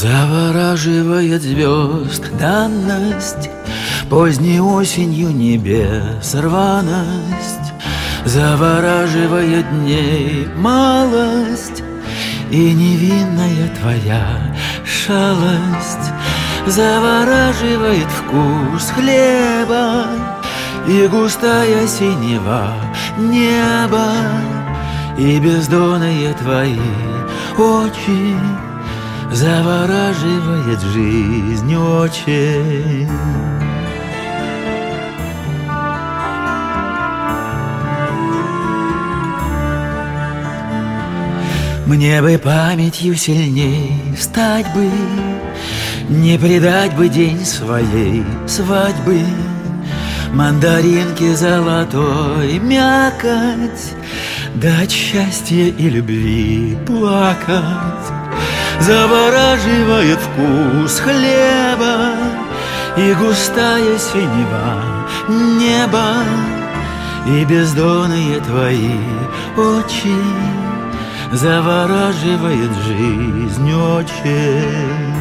Завораживает звезд данность, поздней осенью небес рваность. Завораживает дней малость и невинная твоя шалость. Завораживает вкус хлеба и густая синева неба, и бездонные твои очи завораживает жизнь очень. Мне бы памятью сильней стать бы, не предать бы день своей свадьбы. Мандаринки золотой мякоть, дать счастья и любви плакать. Завораживает вкус хлеба и густая синева неба, и бездонные твои очи завораживает жизнь очень.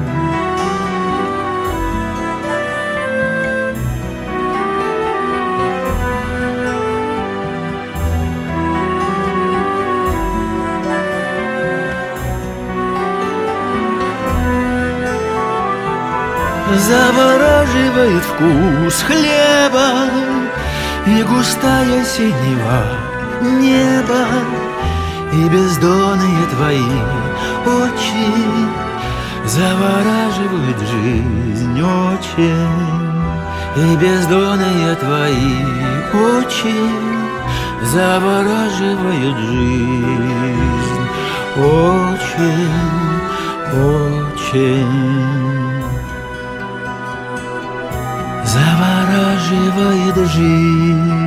Завораживает вкус хлеба и густая синева неба, и бездонные твои очи завораживают жизнь очень. И бездонные твои очи завораживают жизнь очень, очень. Завораживает жизнь.